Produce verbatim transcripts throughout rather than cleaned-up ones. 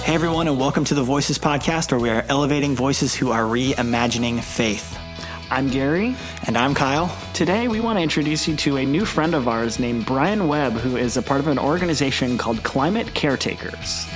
Hey everyone, and welcome to the Voices Podcast, where we are elevating voices who are reimagining faith. I'm Gary. And I'm Kyle. Today we want to introduce you to a new friend of ours named Brian Webb, who is a part of an organization called Climate Caretakers.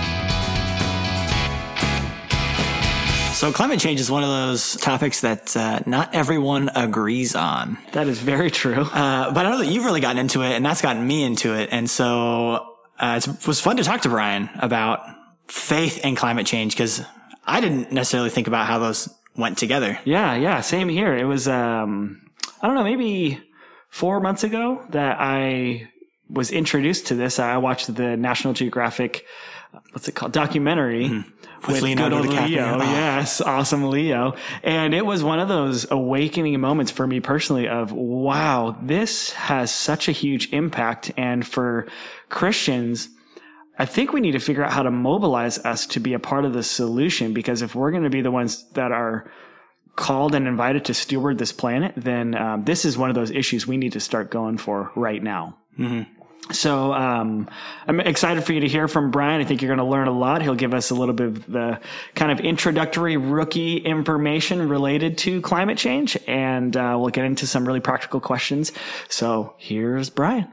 So climate change is one of those topics that uh, not everyone agrees on. That is very true. Uh, but I know that you've really gotten into it, and that's gotten me into it. And so uh, it was fun to talk to Brian about faith and climate change, because I didn't necessarily think about how those went together. Yeah, yeah, same here. It was, um, I don't know, maybe four months ago that I was introduced to this. I watched the National Geographic, what's it called, documentary mm-hmm. with, with Leonardo DiCaprio. Leo. Oh. Yes, awesome Leo. And it was one of those awakening moments for me personally of, wow, this has such a huge impact. And for Christians, I think we need to figure out how to mobilize us to be a part of the solution, because if we're going to be the ones that are called and invited to steward this planet, then um, this is one of those issues we need to start going for right now. Mm-hmm. So um, I'm excited for you to hear from Brian. I think you're going to learn a lot. He'll give us a little bit of the kind of introductory rookie information related to climate change, and uh, we'll get into some really practical questions. So here's Brian.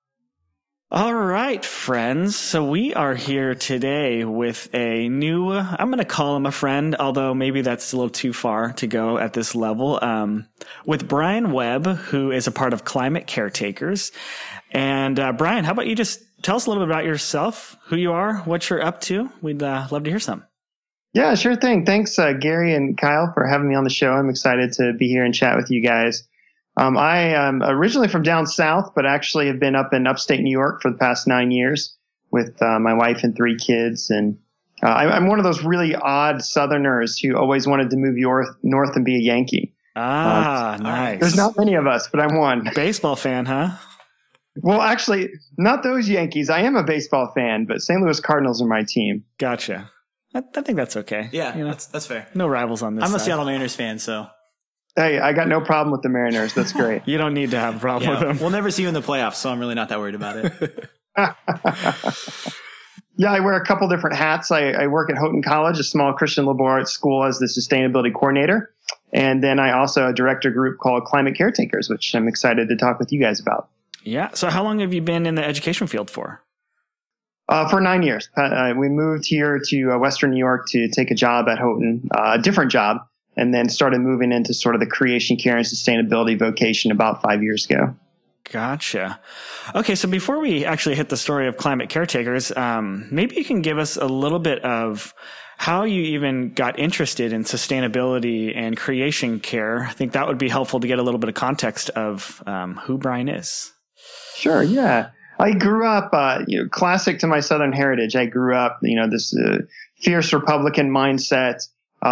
All right, friends. So we are here today with a new, I'm going to call him a friend, although maybe that's a little too far to go at this level, um, with Brian Webb, who is a part of Climate Caretakers. And uh, Brian, how about you just tell us a little bit about yourself, who you are, what you're up to? We'd uh, love to hear some. Yeah, sure thing. Thanks, uh, Gary and Kyle, for having me on the show. I'm excited to be here and chat with you guys. Um, I am originally from down south, but actually have been up in upstate New York for the past nine years with uh, my wife and three kids. And uh, I, I'm one of those really odd Southerners who always wanted to move north, north and be a Yankee. Ah, uh, nice. There's not many of us, but I'm one. Baseball fan, huh? Well, actually, not those Yankees. I am a baseball fan, but Saint Louis Cardinals are my team. Gotcha. I, I think that's okay. Yeah, you know, that's, that's fair. No rivals on this I'm side. a Seattle Mariners fan, so... Hey, I got no problem with the Mariners. That's great. You don't need to have a problem yeah, with them. We'll never see you in the playoffs, so I'm really not that worried about it. Yeah, I wear a couple different hats. I, I work at Houghton College, a small Christian liberal arts school, as the sustainability coordinator. And then I also direct a group called Climate Caretakers, which I'm excited to talk with you guys about. Yeah. So how long have you been in the education field for? Uh, for nine years. Uh, we moved here to uh, Western New York to take a job at Houghton, uh, a different job, and then started moving into sort of the creation care and sustainability vocation about five years ago. Gotcha. Okay, so before we actually hit the story of Climate Caretakers, um, maybe you can give us a little bit of how you even got interested in sustainability and creation care. I think that would be helpful to get a little bit of context of um, who Brian is. Sure, yeah. I grew up, uh, you know, classic to my Southern heritage. I grew up, you know, this uh, fierce Republican mindset,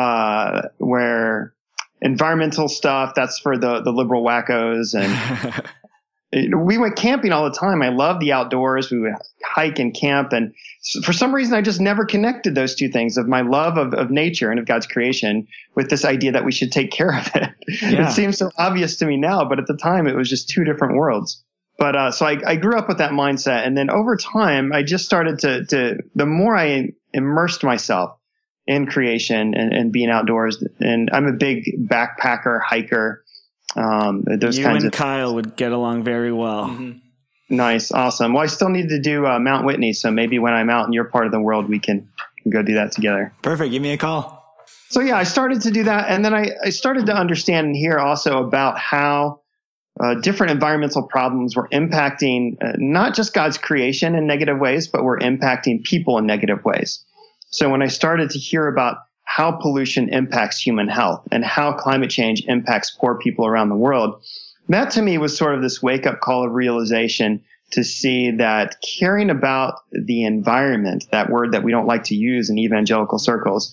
uh, where environmental stuff, that's for the, the liberal wackos. And it, we went camping all the time. I loved the outdoors. We would hike and camp. And for some reason, I just never connected those two things of my love of, of nature and of God's creation with this idea that we should take care of it. Yeah. It seems so obvious to me now, but at the time it was just two different worlds. But, uh, so I, I grew up with that mindset. And then over time, I just started to, to, the more I immersed myself in creation and, and being outdoors. And I'm a big backpacker, hiker. Um, those you kinds and of Kyle would get along very well. Mm-hmm. Nice. Awesome. Well, I still need to do uh, Mount Whitney. So maybe when I'm out in your part of the world, we can go do that together. Perfect. Give me a call. So yeah, I started to do that. And then I, I started to understand and hear also about how uh, different environmental problems were impacting uh, not just God's creation in negative ways, but were impacting people in negative ways. So when I started to hear about how pollution impacts human health and how climate change impacts poor people around the world, that to me was sort of this wake-up call of realization to see that caring about the environment, that word that we don't like to use in evangelical circles,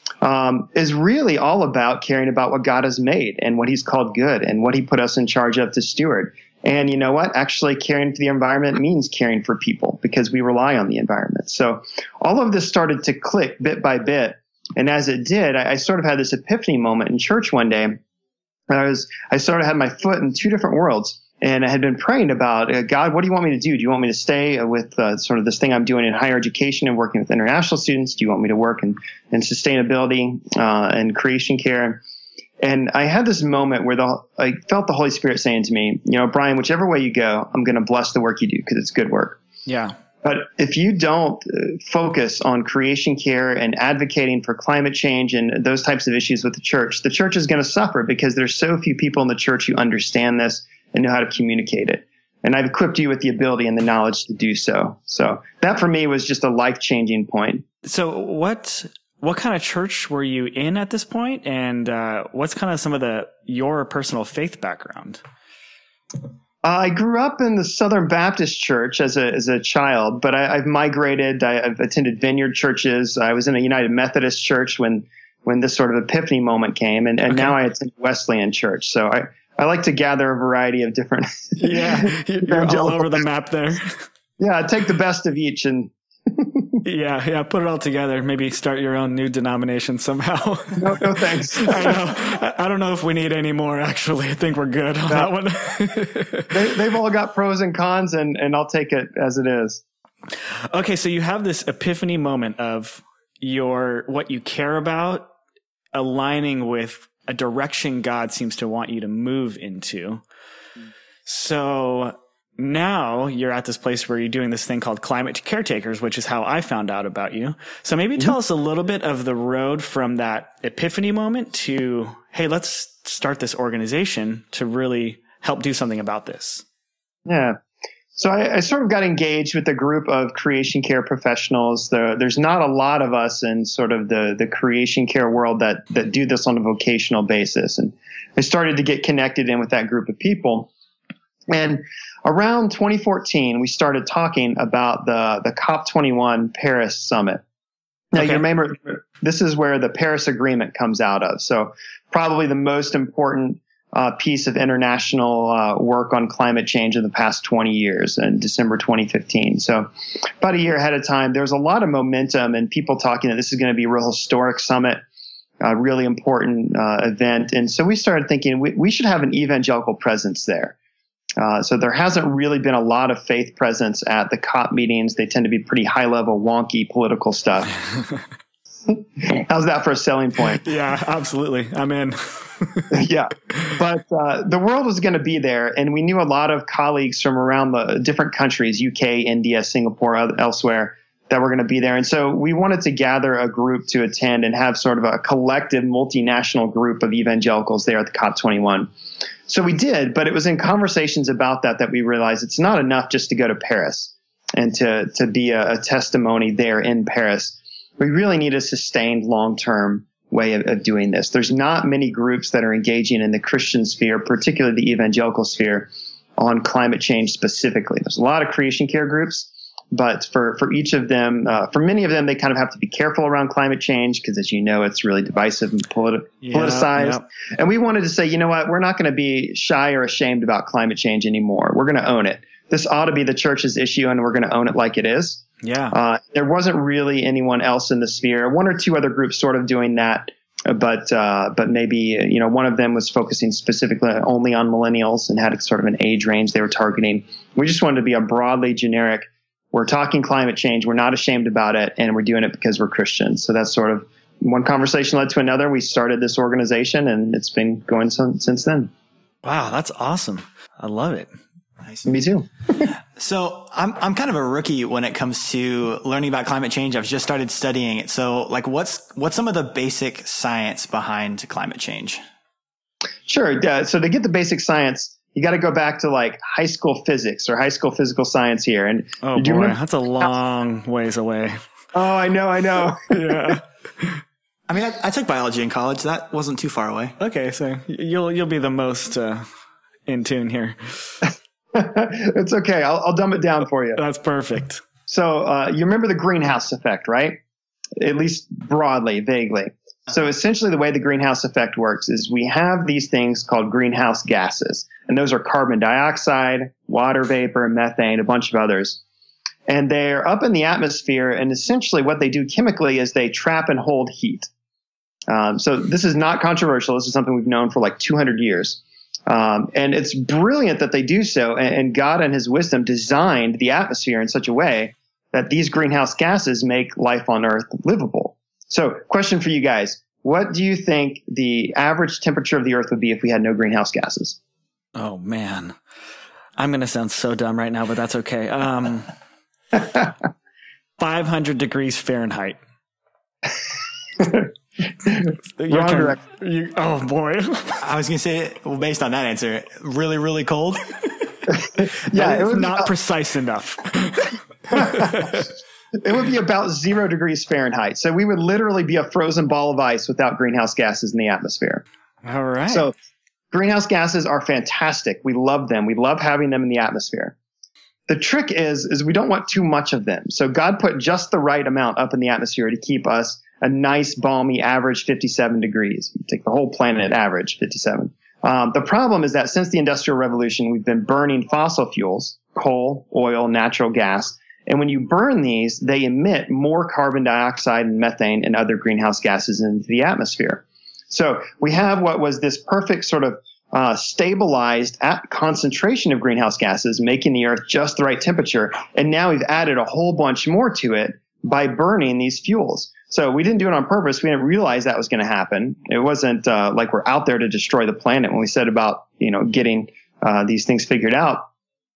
um, is really all about caring about what God has made and what he's called good and what he put us in charge of to steward. And you know what? Actually, caring for the environment means caring for people because we rely on the environment. So all of this started to click bit by bit. And as it did, I, I sort of had this epiphany moment in church one day. I was, I sort of had my foot in two different worlds. And I had been praying about, uh, God, what do you want me to do? Do you want me to stay with uh, sort of this thing I'm doing in higher education and working with international students? Do you want me to work in, in sustainability uh, and creation care? And I had this moment where the, I felt the Holy Spirit saying to me, you know, Brian, whichever way you go, I'm going to bless the work you do because it's good work. Yeah. But if you don't uh, focus on creation care and advocating for climate change and those types of issues with the church, the church is going to suffer because there's so few people in the church who understand this and know how to communicate it. And I've equipped you with the ability and the knowledge to do so. So that for me was just a life-changing point. So what what kind of church were you in at this point? And uh, what's kind of some of the your personal faith background? I grew up in the Southern Baptist Church as a as a child, but I, I've migrated. I, I've attended Vineyard churches. I was in a United Methodist church when when this sort of epiphany moment came, and, and okay. now I attend Wesleyan Church. So I, I like to gather a variety of different. Yeah, you're all over the map there. Yeah, I take the best of each and. Yeah, yeah. Put it all together. Maybe start your own new denomination somehow. No, no thanks. I know. I don't know if we need any more. Actually, I think we're good on that one. they, they've all got pros and cons, and and I'll take it as it is. Okay, so you have this epiphany moment of your what you care about aligning with a direction God seems to want you to move into. So now you're at this place where you're doing this thing called Climate Caretakers, which is how I found out about you. So maybe tell mm-hmm. us a little bit of the road from that epiphany moment to, hey, let's start this organization to really help do something about this. Yeah. So I, I sort of got engaged with a group of creation care professionals. There, there's not a lot of us in sort of the, the creation care world that, that do this on a vocational basis. And I started to get connected in with that group of people. And around twenty fourteen, we started talking about the, the COP twenty-one Paris Summit. Now, okay. You remember, this is where the Paris Agreement comes out of. So probably the most important uh, piece of international uh, work on climate change in the past twenty years in December twenty fifteen. So about a year ahead of time, there's a lot of momentum and people talking that this is going to be a real historic summit, a really important uh, event. And so we started thinking we, we should have an evangelical presence there. Uh, so there hasn't really been a lot of faith presence at the COP meetings. They tend to be pretty high level, wonky political stuff. How's that for a selling point? Yeah, absolutely. I'm in. Yeah. But uh, the world was going to be there. And we knew a lot of colleagues from around the different countries, U K, India, Singapore, elsewhere, that were going to be there. And so we wanted to gather a group to attend and have sort of a collective multinational group of evangelicals there at the COP twenty-one. So we did, but it was in conversations about that that we realized it's not enough just to go to Paris and to, to be a, a testimony there in Paris. We really need a sustained long-term way of, of doing this. There's not many groups that are engaging in the Christian sphere, particularly the evangelical sphere, on climate change specifically. There's a lot of creation care groups, but for, for each of them, uh, for many of them, they kind of have to be careful around climate change because, as you know, it's really divisive and politi- yeah, politicized. Yeah. And we wanted to say, you know what, we're not going to be shy or ashamed about climate change anymore. We're going to own it. This ought to be the church's issue, and we're going to own it like it is. Yeah. Uh, there wasn't really anyone else in the sphere. One or two other groups sort of doing that, but uh, but maybe you know one of them was focusing specifically only on millennials and had sort of an age range they were targeting. We just wanted to be a broadly generic. We're talking climate change. We're not ashamed about it, and we're doing it because we're Christians. So that's sort of one conversation led to another. We started this organization, and it's been going so, since then. Wow, that's awesome. I love it. Nice. Me too. So I'm I'm kind of a rookie when it comes to learning about climate change. I've just started studying it. So like, what's what's some of the basic science behind climate change? Sure. Yeah. So to get the basic science, you got to go back to like high school physics or high school physical science here. And oh boy, remember- that's a long ways away. Oh, I know, I know. Yeah. I mean, I, I took biology in college. That wasn't too far away. Okay, so you'll you'll be the most uh, in tune here. It's okay. I'll, I'll dumb it down for you. That's perfect. So uh, you remember the greenhouse effect, right? At least broadly, vaguely. So essentially the way the greenhouse effect works is we have these things called greenhouse gases, and those are carbon dioxide, water vapor, methane, a bunch of others. And they're up in the atmosphere, and essentially what they do chemically is they trap and hold heat. Um, so this is not controversial. This is something we've known for like two hundred years. Um, and it's brilliant that they do so. And, and God in his wisdom designed the atmosphere in such a way that these greenhouse gases make life on Earth livable. So question for you guys. What do you think the average temperature of the Earth would be if we had no greenhouse gases? Oh, man. I'm going to sound so dumb right now, but that's okay. Um, five hundred degrees Fahrenheit. Wrong direction. You, oh, boy. I was going to say, well, based on that answer, really, really cold. Yeah, it was not about, precise enough. It would be about zero degrees Fahrenheit. So we would literally be a frozen ball of ice without greenhouse gases in the atmosphere. All right. So greenhouse gases are fantastic. We love them. We love having them in the atmosphere. The trick is, is we don't want too much of them. So God put just the right amount up in the atmosphere to keep us a nice, balmy average fifty-seven degrees. You take the whole planet average, fifty-seven. Um, the problem is that since the Industrial Revolution, we've been burning fossil fuels, coal, oil, natural gas. And when you burn these, they emit more carbon dioxide and methane and other greenhouse gases into the atmosphere. So we have what was this perfect sort of uh, stabilized at concentration of greenhouse gases, making the Earth just the right temperature. And now we've added a whole bunch more to it by burning these fuels. So we didn't do it on purpose. We didn't realize that was going to happen. It wasn't uh, like we're out there to destroy the planet when we said about, you know, getting uh, these things figured out.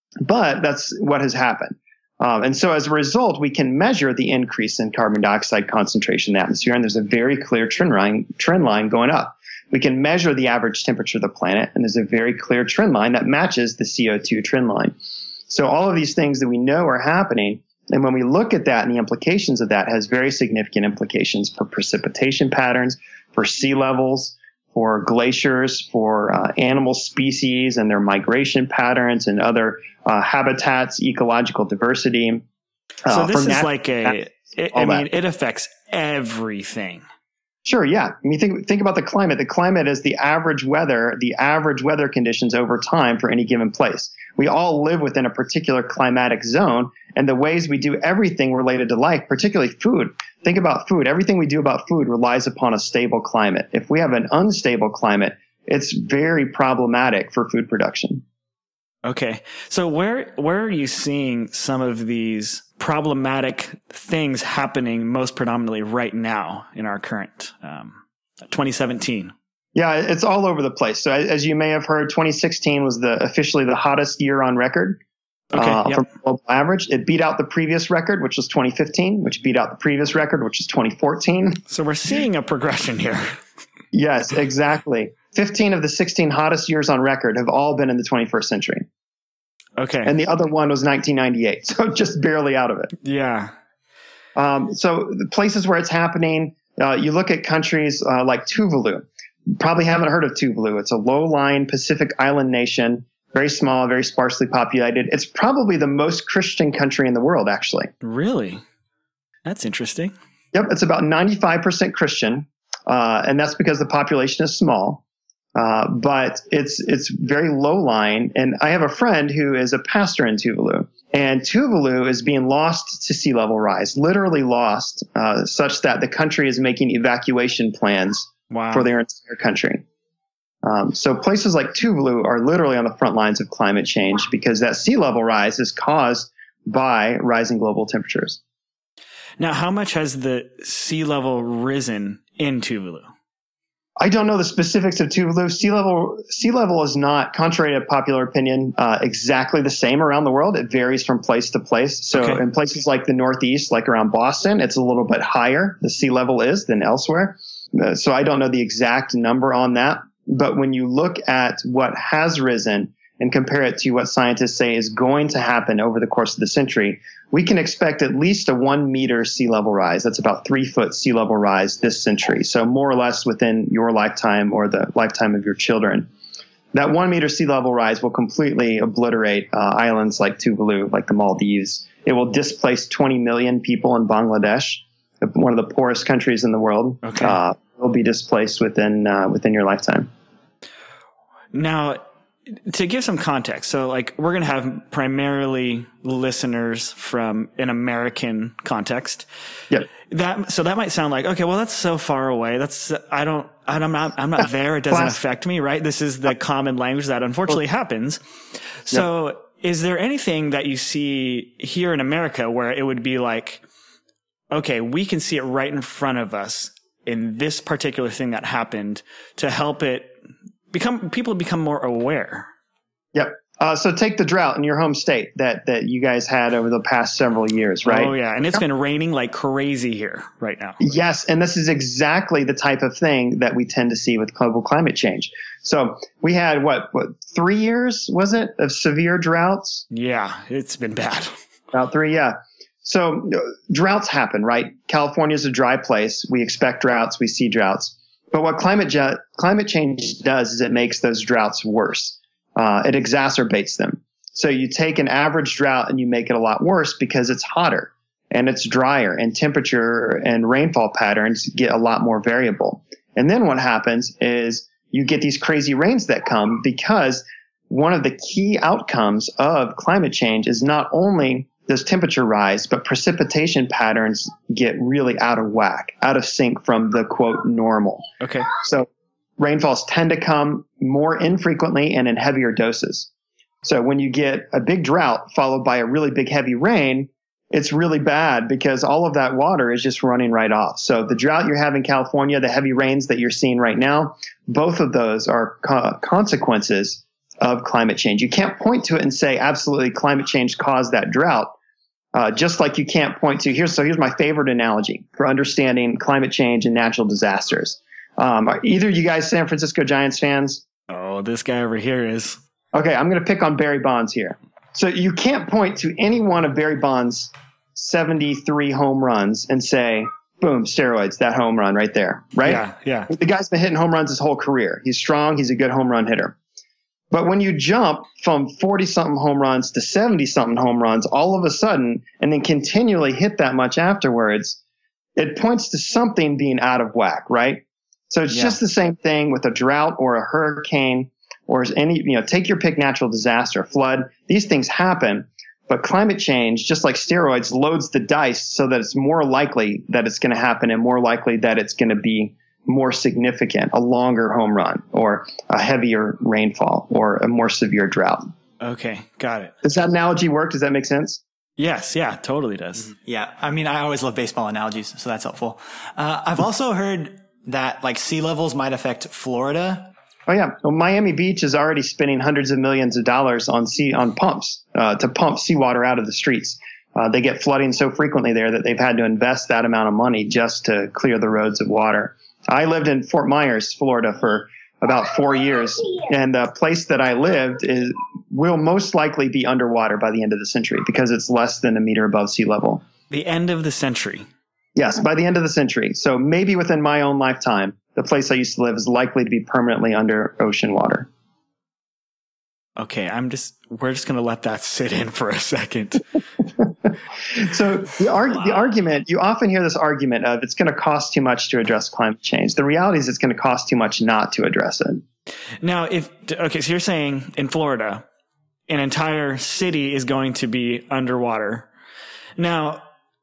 But that's what has happened. Um, and so as a result, we can measure the increase in carbon dioxide concentration in the atmosphere, and there's a very clear trend line, trend line going up. We can measure the average temperature of the planet, and there's a very clear trend line that matches the C O two trend line. So all of these things that we know are happening, and when we look at that and the implications of that, has very significant implications for precipitation patterns, for sea levels, for glaciers, for uh, animal species and their migration patterns and other uh, habitats, ecological diversity. Uh, so this is nat- like a, it, I mean, that. it affects everything. Sure, yeah. I mean, think think about the climate. The climate is the average weather, the average weather conditions over time for any given place. We all live within a particular climatic zone, and the ways we do everything related to life, particularly food. Think about food. Everything we do about food relies upon a stable climate. If we have an unstable climate, it's very problematic for food production. Okay. So where where are you seeing some of these problematic things happening most predominantly right now in our current um, twenty seventeen? Yeah, it's all over the place. So as you may have heard, twenty sixteen was the officially the hottest year on record. Okay, uh, yep. From global average. It beat out the previous record, which was twenty fifteen, which beat out the previous record, which is twenty fourteen. So we're seeing a progression here. Yes, exactly. fifteen of the sixteen hottest years on record have all been in the twenty-first century. Okay. And the other one was nineteen ninety-eight, so just barely out of it. Yeah. Um, so the places where it's happening, uh, you look at countries uh, like Tuvalu. Probably haven't heard of Tuvalu. It's a low-lying Pacific island nation, very small, very sparsely populated. It's probably the most Christian country in the world, actually. Really? That's interesting. Yep, it's about ninety-five percent Christian, uh, and that's because the population is small. Uh, but it's it's very low-lying, and I have a friend who is a pastor in Tuvalu, and Tuvalu is being lost to sea level rise, literally lost, uh, such that the country is making evacuation plans Wow. for their entire country. Um, so places like Tuvalu are literally on the front lines of climate change because that sea level rise is caused by rising global temperatures. Now, how much has the sea level risen in Tuvalu? I don't know the specifics of Tuvalu. Sea level sea level is not, contrary to popular opinion, uh, exactly the same around the world. It varies from place to place. So Okay. in places like the Northeast, like around Boston, it's a little bit higher, the sea level is, than elsewhere. Uh, so I don't know the exact number on that. But when you look at what has risen and compare it to what scientists say is going to happen over the course of the century, we can expect at least a one meter sea level rise. That's about three foot sea level rise this century. So more or less within your lifetime or the lifetime of your children. That one meter sea level rise will completely obliterate uh, islands like Tuvalu, like the Maldives. It will displace twenty million people in Bangladesh, one of the poorest countries in the world. Okay. Uh, will be displaced within uh, within your lifetime. Now, to give some context, so like we're going to have primarily listeners from an American context. Yep. That so that might sound like, okay, well that's so far away. That's I don't I'm not I'm not there. It doesn't Class. affect me, right? This is the common language that unfortunately happens. So yep. Is there anything that you see here in America where it would be like, okay, we can see it right in front of us in this particular thing that happened to help it become, people become more aware? Yep. Uh, so take the drought in your home state that, that you guys had over the past several years, right? Oh yeah. And it's been raining like crazy here right now. Yes. And this is exactly the type of thing that we tend to see with global climate change. So we had what, what, three years, was it, of severe droughts? Yeah. It's been bad. About three. Yeah. So uh, droughts happen, right? California is a dry place. We expect droughts. We see droughts. But what climate ju- climate change does is it makes those droughts worse. Uh, it exacerbates them. So you take an average drought and you make it a lot worse because it's hotter and it's drier and temperature and rainfall patterns get a lot more variable. And then what happens is you get these crazy rains that come because one of the key outcomes of climate change is not only does temperature rise, but precipitation patterns get really out of whack, out of sync from the quote normal. Okay. So rainfalls tend to come more infrequently and in heavier doses. So when you get a big drought followed by a really big heavy rain, it's really bad because all of that water is just running right off. So the drought you have in California, the heavy rains that you're seeing right now, both of those are co- consequences of climate change. You can't point to it and say absolutely climate change caused that drought. Uh, just like you can't point to here's so here's my favorite analogy for understanding climate change and natural disasters. Um, are either you guys San Francisco Giants fans? Oh, this guy over here is. Okay, I'm going to pick on Barry Bonds here. So you can't point to any one of Barry Bonds' seventy-three home runs and say, boom, steroids, that home run right there, right? Yeah, yeah. The guy's been hitting home runs his whole career. He's strong. He's a good home run hitter. But when you jump from forty-something home runs to seventy-something home runs all of a sudden and then continually hit that much afterwards, it points to something being out of whack, right? So it's yeah. just the same thing with a drought or a hurricane or any, you know, take your pick natural disaster, flood. These things happen, but climate change, just like steroids, loads the dice so that it's more likely that it's going to happen and more likely that it's going to be more significant, a longer home run or a heavier rainfall or a more severe drought. Okay, got it. Does that analogy work? Does that make sense? Yes, yeah, totally does. Yeah, I mean, I always love baseball analogies, so that's helpful. Uh, I've also heard that like sea levels might affect Florida. Oh yeah, well, Miami Beach is already spending hundreds of millions of dollars on sea on pumps uh, to pump seawater out of the streets. Uh, they get flooding so frequently there that they've had to invest that amount of money just to clear the roads of water. I lived in Fort Myers, Florida for about four years, and the place that I lived is will most likely be underwater by the end of the century because it's less than a meter above sea level. The end of the century. Yes, by the end of the century. So maybe within my own lifetime, the place I used to live is likely to be permanently under ocean water. Okay, I'm just we're just going to let that sit in for a second. So the, arg- wow. the argument, you often hear this argument of it's going to cost too much to address climate change. The reality is it's going to cost too much not to address it. Now, if, okay, so you're saying in Florida, an entire city is going to be underwater. Now,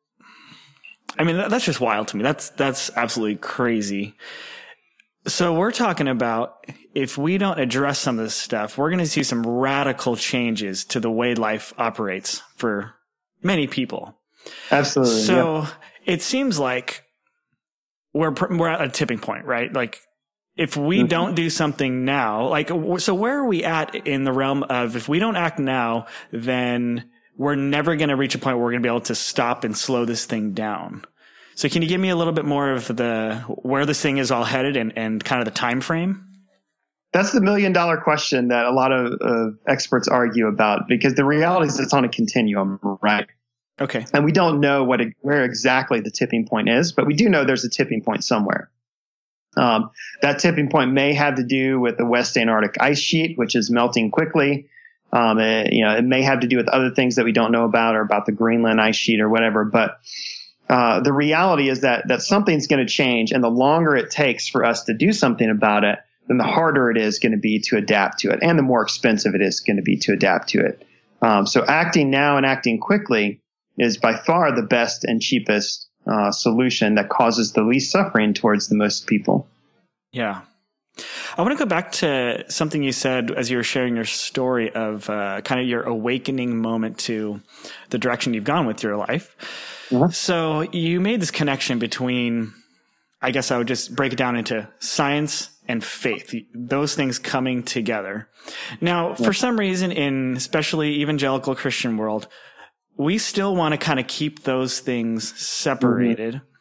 I mean, that, that's just wild to me. That's, that's absolutely crazy. So we're talking about if we don't address some of this stuff, we're going to see some radical changes to the way life operates for many people. Absolutely. So yeah. It seems like we're we're at a tipping point, right? Like if we mm-hmm. don't do something now, like so where are we at in the realm of if we don't act now, then we're never going to reach a point where we're going to be able to stop and slow this thing down. So can you give me a little bit more of the where this thing is all headed and, and kind of the time frame? That's the million dollar question that a lot of uh, experts argue about because the reality is it's on a continuum, right? Okay. And we don't know what it, where exactly the tipping point is, but we do know there's a tipping point somewhere. Um, that tipping point may have to do with the West Antarctic ice sheet, which is melting quickly. Um, it, you know, it may have to do with other things that we don't know about or about the Greenland ice sheet or whatever, but Uh, the reality is that that something's going to change, and the longer it takes for us to do something about it, then the harder it is going to be to adapt to it, and the more expensive it is going to be to adapt to it. Um, so acting now and acting quickly is by far the best and cheapest uh, solution that causes the least suffering towards the most people. Yeah. I want to go back to something you said as you were sharing your story of uh, kind of your awakening moment to the direction you've gone with your life. Mm-hmm. So you made this connection between, I guess I would just break it down into science and faith, those things coming together. Now, yeah. for some reason in especially evangelical Christian world, we still want to kind of keep those things separated. Mm-hmm.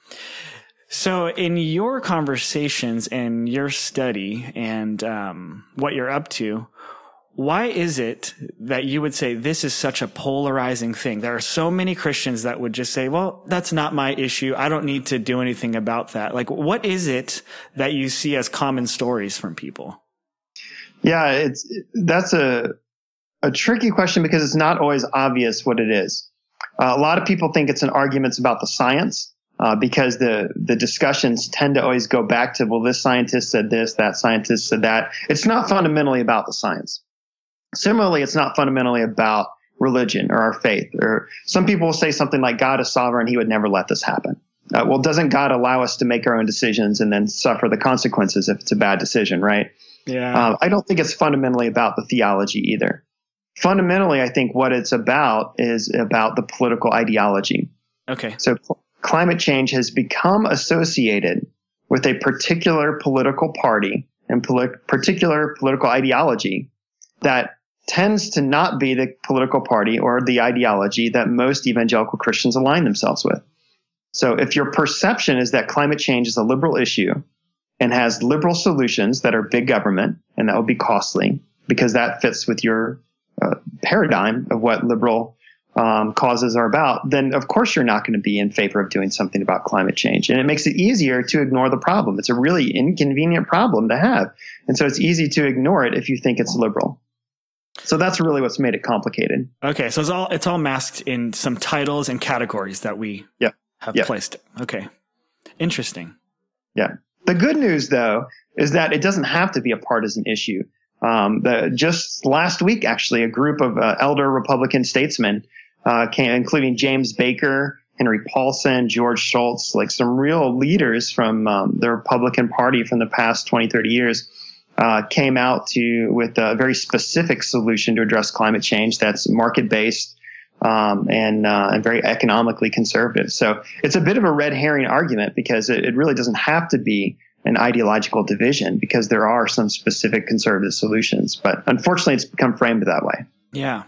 So in your conversations and your study and um, what you're up to, why is it that you would say this is such a polarizing thing? There are so many Christians that would just say, well, that's not my issue. I don't need to do anything about that. Like, what is it that you see as common stories from people? Yeah, it's that's a a tricky question because it's not always obvious what it is. Uh, a lot of people think it's an argument about the science. Uh, because the, the discussions tend to always go back to, well, this scientist said this, that scientist said that. It's not fundamentally about the science. Similarly, it's not fundamentally about religion or our faith. Or some people will say something like, God is sovereign, he would never let this happen. Uh, well, doesn't God allow us to make our own decisions and then suffer the consequences if it's a bad decision, right? Yeah. Uh, I don't think it's fundamentally about the theology either. Fundamentally, I think what it's about is about the political ideology. Okay. So climate change has become associated with a particular political party and poli- particular political ideology that tends to not be the political party or the ideology that most evangelical Christians align themselves with. So if your perception is that climate change is a liberal issue and has liberal solutions that are big government, and that would be costly because that fits with your uh, paradigm of what liberal Um, causes are about, then of course you're not going to be in favor of doing something about climate change. And it makes it easier to ignore the problem. It's a really inconvenient problem to have. And so it's easy to ignore it if you think it's liberal. So that's really what's made it complicated. Okay. So it's all, it's all masked in some titles and categories that we yeah. have yeah. placed. Okay. Interesting. Yeah. The good news though, is that it doesn't have to be a partisan issue. Um, the, just last week, actually, a group of uh, elder Republican statesmen Uh, came, including James Baker, Henry Paulson, George Shultz, like some real leaders from um, the Republican Party from the past twenty, thirty years, uh, came out to with a very specific solution to address climate change that's market-based um, and, uh, and very economically conservative. So it's a bit of a red herring argument because it, it really doesn't have to be an ideological division because there are some specific conservative solutions. But unfortunately, it's become framed that way. Yeah.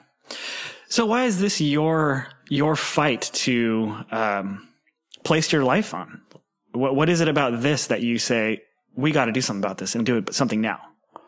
So why is this your your fight to um, place your life on? What what is it about this that you say we got to do something about this and do it something now?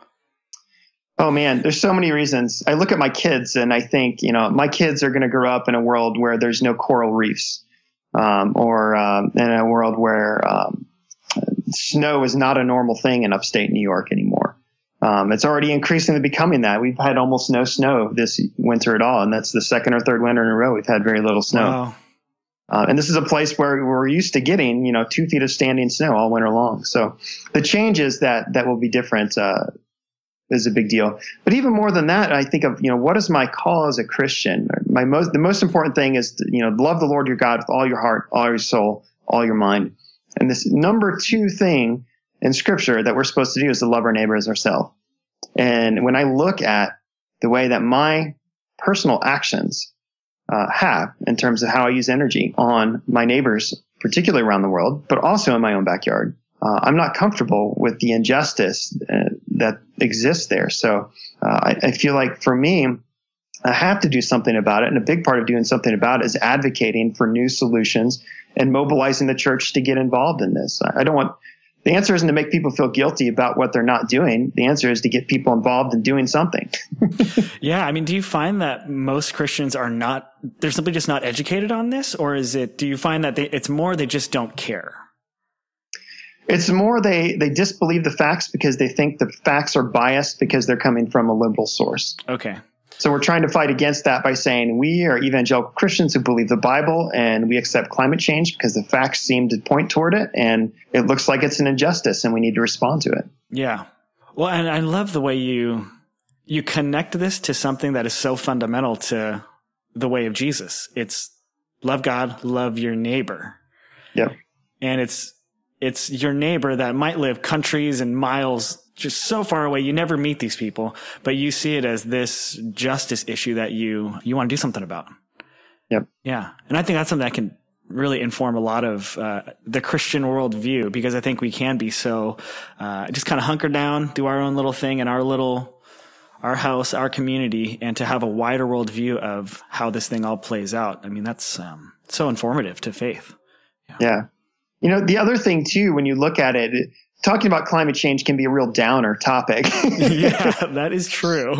Oh man, there's so many reasons. I look at my kids and I think, you know, my kids are going to grow up in a world where there's no coral reefs, um, or um, in a world where um, snow is not a normal thing in upstate New York anymore. Um, it's already increasingly becoming that. We've had almost no snow this winter at all, and that's the second or third winter in a row we've had very little snow. Wow. Uh, and this is a place where we're used to getting, you know, two feet of standing snow all winter long. So the changes that that will be different uh, is a big deal. But even more than that, I think of, you know, what is my call as a Christian? My most the most important thing is to, you know, love the Lord your God with all your heart, all your soul, all your mind. And this number two thing in Scripture that we're supposed to do is to love our neighbor as ourselves. And when I look at the way that my personal actions uh, have in terms of how I use energy on my neighbors, particularly around the world, but also in my own backyard, uh, I'm not comfortable with the injustice uh, that exists there. So uh, I, I feel like for me, I have to do something about it. And a big part of doing something about it is advocating for new solutions and mobilizing the church to get involved in this. I don't want The answer isn't to make people feel guilty about what they're not doing. The answer is to get people involved in doing something. Yeah. I mean, do you find that most Christians are not, they're simply just not educated on this? Or is it, do you find that they, it's more they just don't care? It's more they, they disbelieve the facts because they think the facts are biased because they're coming from a liberal source. Okay. So we're trying to fight against that by saying we are evangelical Christians who believe the Bible and we accept climate change because the facts seem to point toward it and it looks like it's an injustice and we need to respond to it. Yeah. Well, and I love the way you you connect this to something that is so fundamental to the way of Jesus. It's love God, love your neighbor. Yeah. And it's it's your neighbor that might live countries and miles just so far away. You never meet these people, but you see it as this justice issue that you you want to do something about. Yep. Yeah. And I think that's something that can really inform a lot of uh, the Christian worldview, because I think we can be so uh, just kind of hunker down, do our own little thing in our little, our house, our community, and to have a wider worldview of how this thing all plays out. I mean, that's um, so informative to faith. Yeah. yeah. You know, the other thing too, when you look at it, it talking about climate change can be a real downer topic. Yeah, that is true.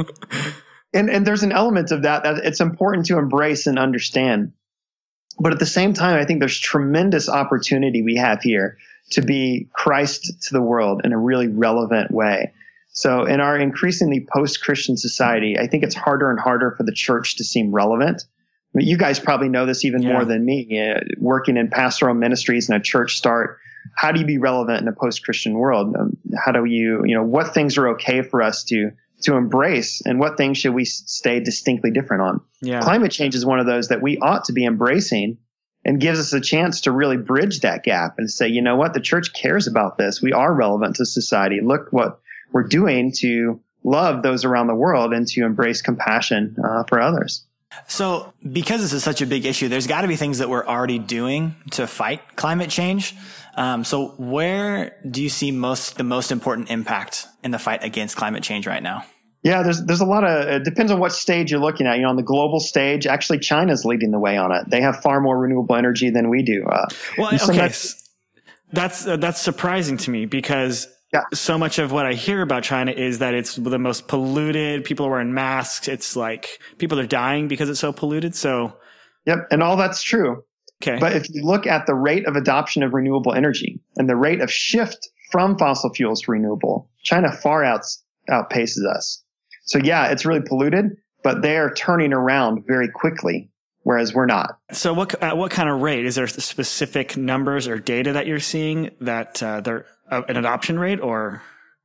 And and there's an element of that that it's important to embrace and understand. But at the same time, I think there's tremendous opportunity we have here to be Christ to the world in a really relevant way. So in our increasingly post-Christian society, I think it's harder and harder for the church to seem relevant. I mean, you guys probably know this even yeah. more than me, uh, working in pastoral ministries and a church start. How do you be relevant in a post-Christian world? Um, how do you, you know, what things are okay for us to to embrace, and what things should we stay distinctly different on? Yeah. Climate change is one of those that we ought to be embracing, and gives us a chance to really bridge that gap and say, you know what, the church cares about this. We are relevant to society. Look what we're doing to love those around the world and to embrace compassion uh, for others. So because this is such a big issue, there's got to be things that we're already doing to fight climate change. Um, so where do you see most the most important impact in the fight against climate change right now? Yeah, there's there's a lot of, it depends on what stage you're looking at. You know, on the global stage, actually China's leading the way on it. They have far more renewable energy than we do. Uh, well, okay, that's uh, that's surprising to me, because yeah. so much of what I hear about China is that it's the most polluted. People are wearing masks. It's like people are dying because it's so polluted. So, yep, and all that's true. Okay, but if you look at the rate of adoption of renewable energy and the rate of shift from fossil fuels to renewable, China far outs, outpaces us. So yeah, it's really polluted, but they are turning around very quickly, whereas we're not. So what uh, what kind of rate? Is there specific numbers or data that you're seeing that uh, they're uh, an adoption rate, or?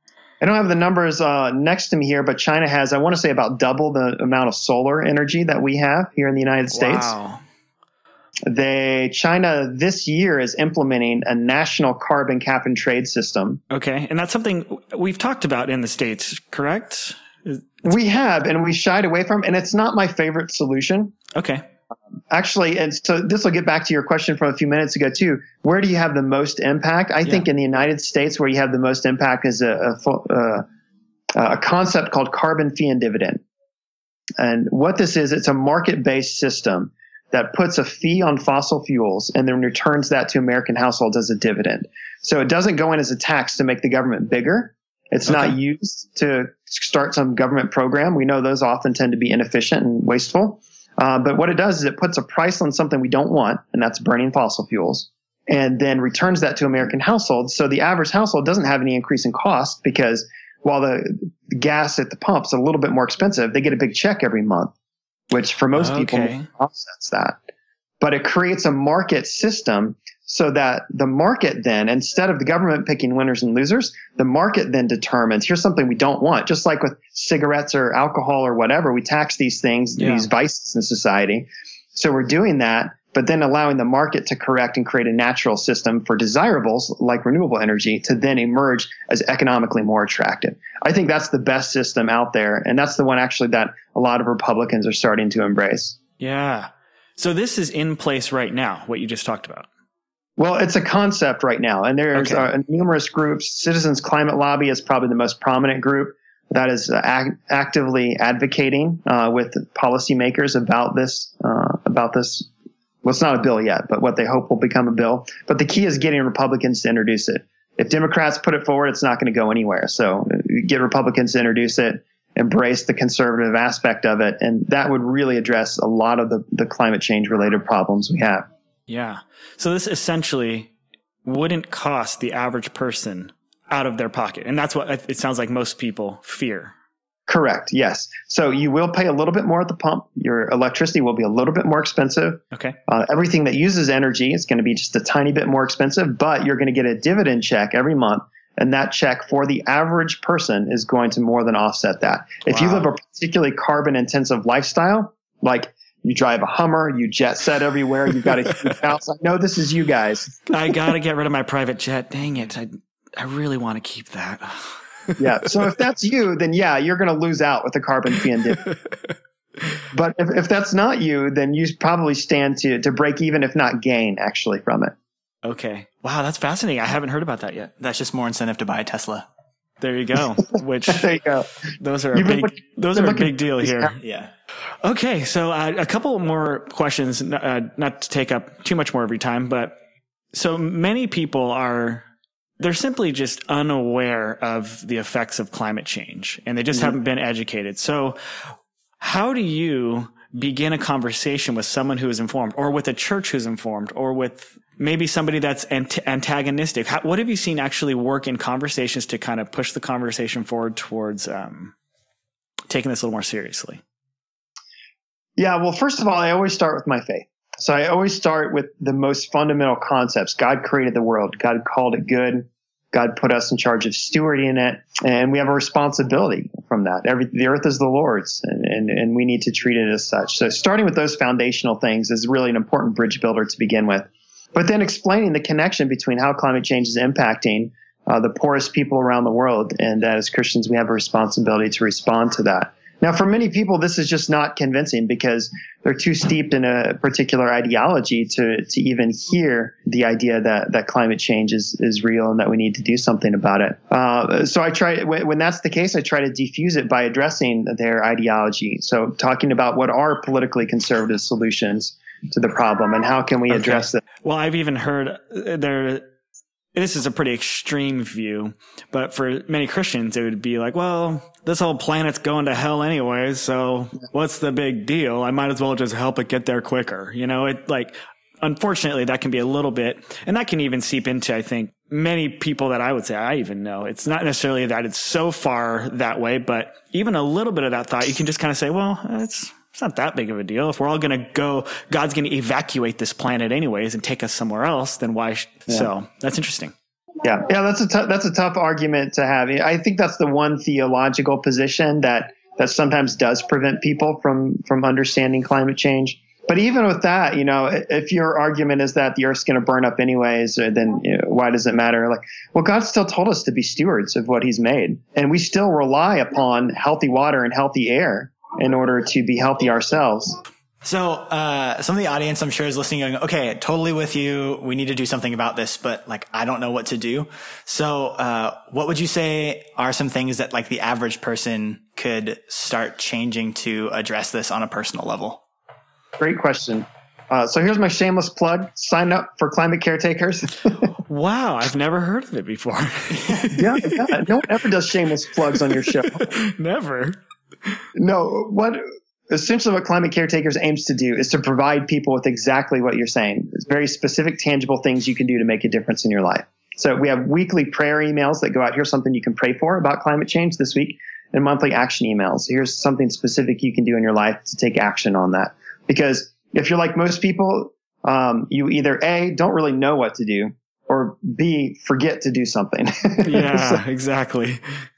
I don't have the numbers uh, next to me here, but China has, I want to say, about double the amount of solar energy that we have here in the United States. Wow. They China this year is implementing a national carbon cap and trade system. Okay, and that's something we've talked about in the States, correct? It's- we have, and we shied away from, and it's not my favorite solution. Okay. Actually, and so this will get back to your question from a few minutes ago too. Where do you have the most impact? I yeah. think in the United States, where you have the most impact is a, a, a concept called carbon fee and dividend. And what this is, it's a market-based system that puts a fee on fossil fuels and then returns that to American households as a dividend. So it doesn't go in as a tax to make the government bigger. It's okay. not used to start some government program. We know those often tend to be inefficient and wasteful. Uh, but what it does is it puts a price on something we don't want, and that's burning fossil fuels, and then returns that to American households. So the average household doesn't have any increase in cost, because while the, the gas at the pump is a little bit more expensive, they get a big check every month, which for most okay. people offsets that. But it creates a market system so that the market then, instead of the government picking winners and losers, the market then determines, here's something we don't want. Just like with cigarettes or alcohol or whatever, we tax these things, yeah. these vices in society. So we're doing that, but then allowing the market to correct and create a natural system for desirables like renewable energy to then emerge as economically more attractive. I think that's the best system out there. And that's the one actually that a lot of Republicans are starting to embrace. Yeah. So this is in place right now, what you just talked about. Well, it's a concept right now, and there's okay. uh, numerous groups. Citizens Climate Lobby is probably the most prominent group that is uh, ac- actively advocating uh, with policymakers about this. Uh, about this, well, it's not a bill yet, but what they hope will become a bill. But the key is getting Republicans to introduce it. If Democrats put it forward, it's not going to go anywhere. So get Republicans to introduce it, embrace the conservative aspect of it, and that would really address a lot of the, the climate change related problems we have. Yeah. So this essentially wouldn't cost the average person out of their pocket. And that's what it sounds like most people fear. Correct. Yes. So you will pay a little bit more at the pump. Your electricity will be a little bit more expensive. Okay. Uh, everything that uses energy is going to be just a tiny bit more expensive, but you're going to get a dividend check every month And that check for the average person is going to more than offset that. If wow. you live a particularly carbon intensive lifestyle, like you drive a Hummer, you jet set everywhere, you've got a huge house. I know this is you guys. I got to get rid of my private jet. Dang it. I, I really want to keep that. Yeah. So if that's you, then yeah, you're going to lose out with the carbon fee and dividend. But if, if that's not you, then you probably stand to, to break even, if not gain, actually, from it. Okay. Wow, that's fascinating. I haven't heard about that yet. That's just more incentive to buy a Tesla. There you go. Which there you go. Those are a big, looking, those are a big deal here. Yeah. yeah. Okay. So uh, a couple more questions, uh, not to take up too much more of your time, but so many people are, they're simply just unaware of the effects of climate change, and they just mm-hmm. haven't been educated. So how do you begin a conversation with someone who is informed, or with a church who's informed, or with maybe somebody that's ant- antagonistic? How, what have you seen actually work in conversations to kind of push the conversation forward towards um, taking this a little more seriously? Yeah, well, first of all, I always start with my faith. So I always start with the most fundamental concepts. God created the world. God called it good. God put us in charge of stewarding it, and we have a responsibility from that. Every, the earth is the Lord's, and, and, and we need to treat it as such. So starting with those foundational things is really an important bridge builder to begin with. But then explaining the connection between how climate change is impacting uh, the poorest people around the world, and that as Christians we have a responsibility to respond to that. Now, for many people, this is just not convincing because they're too steeped in a particular ideology to to even hear the idea that, that climate change is, is real and that we need to do something about it. Uh, so I try, when, when that's the case, I try to diffuse it by addressing their ideology. So talking about what are politically conservative solutions to the problem and how can we address okay. it. Well, I've even heard there, this is a pretty extreme view, but for many Christians, it would be like, well, this whole planet's going to hell anyways, so what's the big deal? I might as well just help it get there quicker. You know, it like, unfortunately, that can be a little bit, and that can even seep into, I think, many people that I would say I even know. It's not necessarily that it's so far that way, but even a little bit of that thought, you can just kind of say, well, it's, it's not that big of a deal. If we're all going to go, God's going to evacuate this planet anyways and take us somewhere else, then why? Sh- yeah. So that's interesting. Yeah, yeah, that's a t- that's a tough argument to have. I think that's the one theological position that that sometimes does prevent people from from understanding climate change. But even with that, you know, if your argument is that the Earth's going to burn up anyways, then you know, why does it matter? Like, well, God still told us to be stewards of what He's made, and we still rely upon healthy water and healthy air in order to be healthy ourselves. So, uh, some of the audience, I'm sure, is listening going, okay, totally with you. We need to do something about this, but like, I don't know what to do. So, uh, what would you say are some things that like the average person could start changing to address this on a personal level? Great question. Uh, so here's my shameless plug. Sign up for Climate Caretakers. Wow. I've never heard of it before. yeah, yeah. No one ever does shameless plugs on your show. Never. No, what... Essentially what Climate Caretakers aims to do is to provide people with exactly what you're saying. It's very specific, tangible things you can do to make a difference in your life. So we have weekly prayer emails that go out. Here's something you can pray for about climate change this week, and monthly action emails. Here's something specific you can do in your life to take action on that. Because if you're like most people, um, you either A, don't really know what to do, or B, forget to do something. Yeah, so, exactly.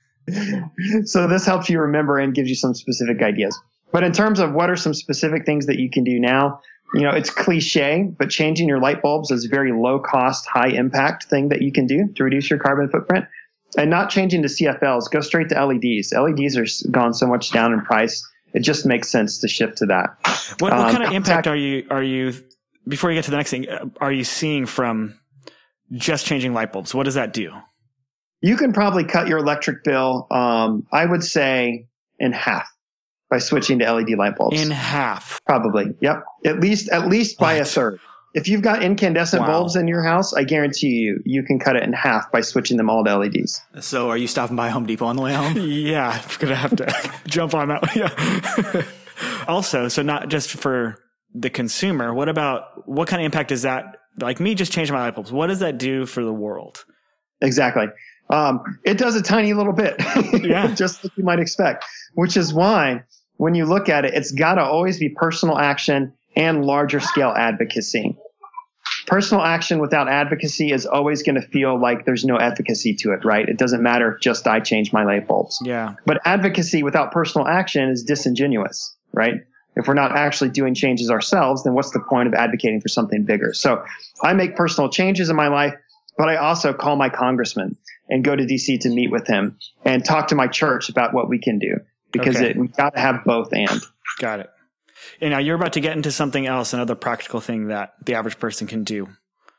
So this helps you remember and gives you some specific ideas. But in terms of what are some specific things that you can do now, you know, it's cliche, but changing your light bulbs is a very low cost, high impact thing that you can do to reduce your carbon footprint. And not changing to C F Ls, go straight to L E Ds. L E Ds are gone so much down in price. It just makes sense to shift to that. What, what um, kind of impact are you, are you, before you get to the next thing, are you seeing from just changing light bulbs? What does that do? You can probably cut your electric bill, um, I would say, in half. By switching to L E D light bulbs. In half. Probably. Yep. At least, at least by what? a third. If you've got incandescent wow. bulbs in your house, I guarantee you, you can cut it in half by switching them all to L E Ds. So are you stopping by Home Depot on the way home? Yeah. I'm going to have to jump on that one. Yeah. Also, so not just for the consumer, what about, what kind of impact is that? Like me just changing my light bulbs. What does that do for the world? Exactly. Um, it does a tiny little bit. Yeah. Just like you might expect, which is why when you look at it, it's got to always be personal action and larger scale advocacy. personal action without advocacy is always going to feel like there's no efficacy to it, right? It doesn't matter if just I change my light bulbs. Yeah. But advocacy without personal action is disingenuous, right? If we're not actually doing changes ourselves, then what's the point of advocating for something bigger? So I make personal changes in my life, but I also call my congressman and go to D C to meet with him and talk to my church about what we can do, because Okay. it, we've got to have both and. Got it. And now you're about to get into something else, another practical thing that the average person can do.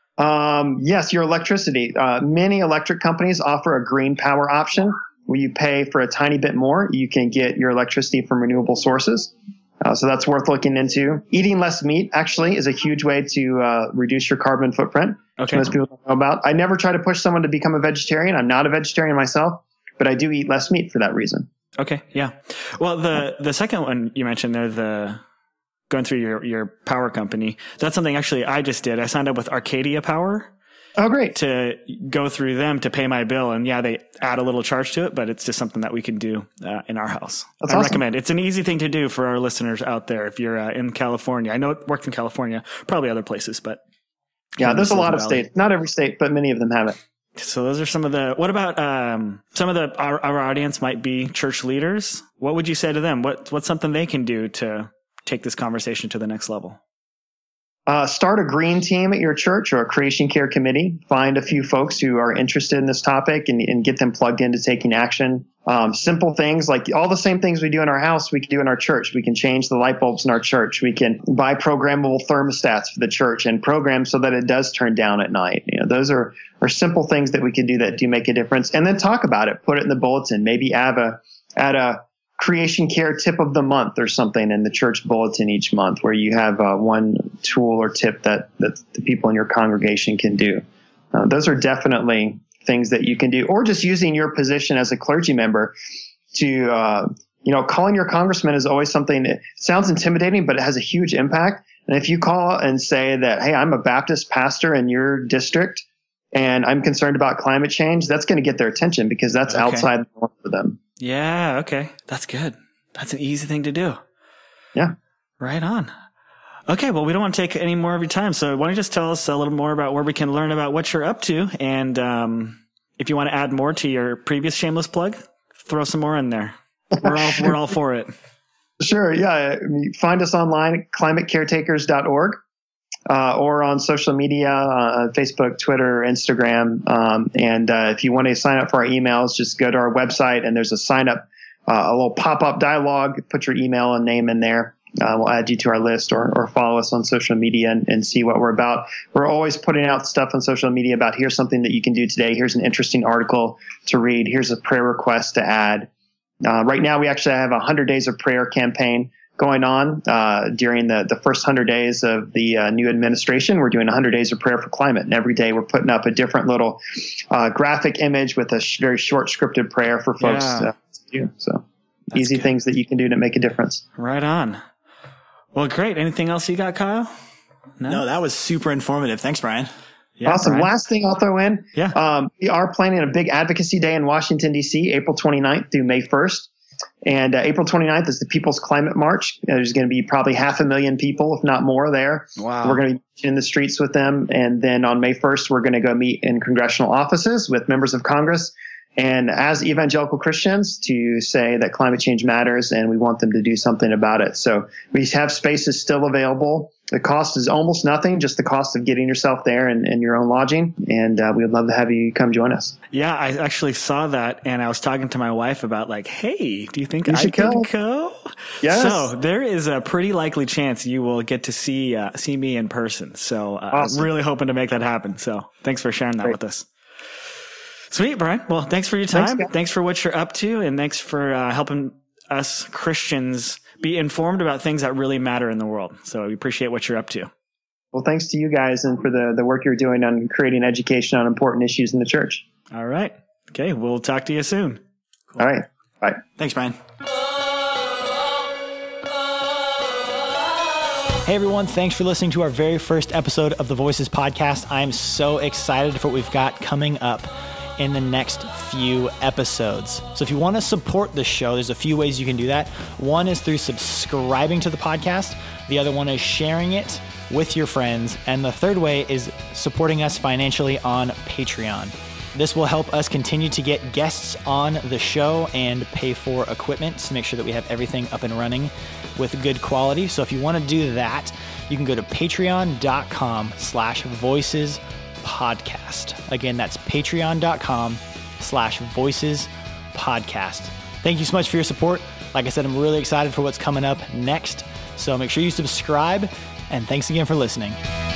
Um, yes, your electricity. Uh, many electric companies offer a green power option where you pay for a tiny bit more. You can get your electricity from renewable sources. Uh, so that's worth looking into. Eating less meat actually is a huge way to uh, reduce your carbon footprint, which Okay. most people don't know about. I never try to push someone to become a vegetarian. I'm not a vegetarian myself, but I do eat less meat for that reason. Okay. Yeah. Well, the, the second one you mentioned there, the going through your, your power company, that's something actually I just did. I signed up with Arcadia Power Oh, great. to go through them to pay my bill. And yeah, they add a little charge to it, but it's just something that we can do uh, in our house. That's I awesome. recommend. It's an easy thing to do for our listeners out there. If you're uh, in California, I know it works in California, probably other places, but Yeah, there's a lot of Silicon Valley. states. Not every state, but many of them have it. So those are some of the, what about, um, some of the, our, our audience might be church leaders. What would you say to them? What, what's something they can do to take this conversation to the next level? Uh, start a green team at your church or a creation care committee. Find a few folks who are interested in this topic and, and get them plugged into taking action. Um, simple things like all the same things we do in our house, we can do in our church. We can change the light bulbs in our church. We can buy programmable thermostats for the church and program so that it does turn down at night. You know, those are, are simple things that we can do that do make a difference. And then talk about it. Put it in the bulletin. Maybe add a, add a, creation care tip of the month or something in the church bulletin each month, where you have uh, one tool or tip that, that the people in your congregation can do. Uh, those are definitely things that you can do, or just using your position as a clergy member to, uh, you know, calling your congressman is always something that sounds intimidating, but it has a huge impact. And if you call and say that, hey, I'm a Baptist pastor in your district and I'm concerned about climate change, that's going to get their attention because that's Okay. outside the norm for them. Yeah. Okay. That's good. That's an easy thing to do. Yeah. Right on. Okay. Well, we don't want to take any more of your time. So why don't you just tell us a little more about where we can learn about what you're up to? And, um, if you want to add more to your previous shameless plug, throw some more in there. We're all, we're all for it. Sure. Yeah. Find us online at climate caretakers dot org. Uh, or on social media, uh, Facebook, Twitter, Instagram. Um, and uh, if you want to sign up for our emails, just go to our website and there's a sign up, uh, a little pop-up dialogue. Put your email and name in there. Uh, we'll add you to our list, or, or follow us on social media and, and see what we're about. We're always putting out stuff on social media about here's something that you can do today. Here's an interesting article to read. Here's a prayer request to add. Uh, right now, we actually have a one hundred days of prayer campaign going on uh, during the, the first one hundred days of the uh, new administration. We're doing one hundred days of prayer for climate. And every day we're putting up a different little uh, graphic image with a sh- very short scripted prayer for folks Yeah. uh, to do. So That's easy good. things that you can do to make a difference. Right on. Well, great. Anything else you got, Kyle? No, that was super informative. Thanks, Brian. Yeah, awesome. Brian? Last thing I'll throw in. Yeah. Um, we are planning a big advocacy day in Washington, D C, April twenty-ninth through May first. And uh, April twenty-ninth is the People's Climate March. Uh, there's going to be probably half a million people, if not more, there. Wow. We're going to be in the streets with them. And then on May first, we're going to go meet in congressional offices with members of Congress and as evangelical Christians to say that climate change matters and we want them to do something about it. So we have spaces still available. The cost is almost nothing, just the cost of getting yourself there and, and your own lodging. And uh, we would love to have you come join us. Yeah, I actually saw that, and I was talking to my wife about like, hey, do you think You I should could go. go? Yes. So there is a pretty likely chance you will get to see uh, see me in person. So uh, Awesome. I'm really hoping to make that happen. So thanks for sharing that Great. with us. Sweet, Brian. Well, thanks for your time. Thanks, Thanks, guys. for what you're up to, and thanks for uh, helping us Christians be informed about things that really matter in the world. So we appreciate what you're up to. Well, thanks to you guys and for the, the work you're doing on creating education on important issues in the church. All right. Okay. We'll talk to you soon. All right. Bye. Thanks, Brian. Hey everyone, thanks for listening to our very first episode of the Voices Podcast. I'm so excited for what we've got coming up in the next few episodes. So if you want to support the show, there's a few ways you can do that. One is through subscribing to the podcast. The other one is sharing it with your friends. And the third way is supporting us financially on Patreon. This will help us continue to get guests on the show and pay for equipment to make sure that we have everything up and running with good quality. So if you want to do that, you can go to patreon.com slash voices podcast. Again, that's patreon.com slash voices podcast. Thank you so much for your support. Like I said, I'm really excited for what's coming up next. So make sure you subscribe, and thanks again for listening.